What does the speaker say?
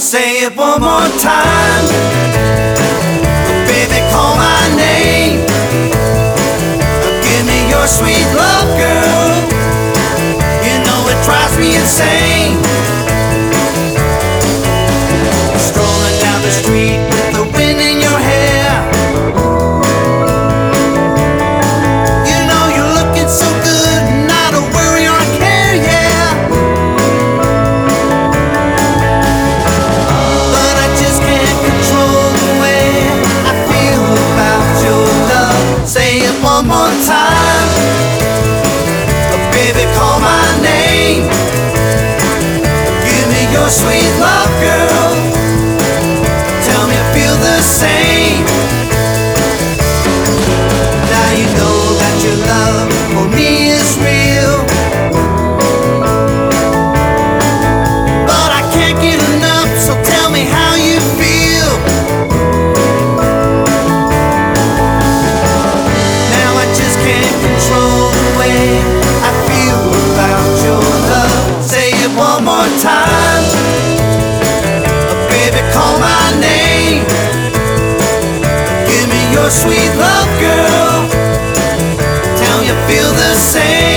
Say it one more time. Baby, call my name. Give me your sweet love, girl. You know it drives me insane. Strolling down the street with the wind in your hair. You know you're looking so good, not a worry or a care, yeah. But I just can't control the way I feel about your love. Say it one more time. Baby, call my name. Give me your sweet love, girl. Tell me I feel the same. Now you know that your love for me is real, but I can't get enough, so tell me how you feel. Now I just can't control the way I feel about your love. Say it one more time. Baby, call my name. Give me your sweet love, girl. Tell me you feel the same.